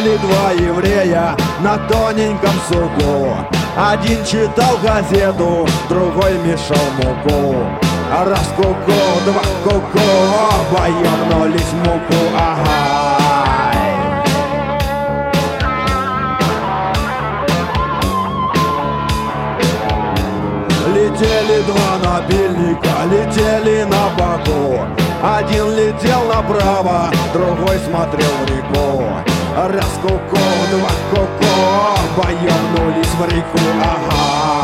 Летели два еврея на тоненьком суку. Один читал газету, другой мешал муку. Раз ку-ку, два ку-ку, оба ёбнулись в муку, ага. Летели два набильника, летели на боку. Один летел направо, другой смотрел в реку. Раз ку-ку, два ку-ку, оба ёбнулись в реку, ага.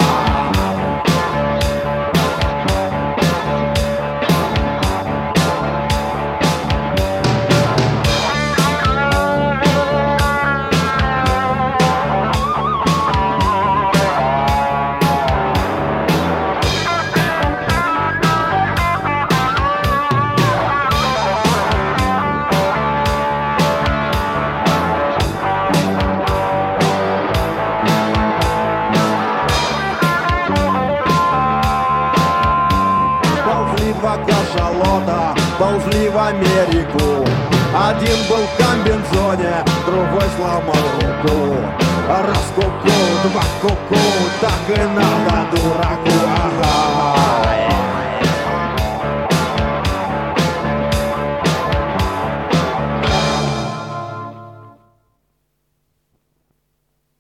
Два кашалота ползли в Америку. Один был в комбинзоне, другой сломал руку. Раз ку-ку, два ку-ку, так и надо дураку, ага.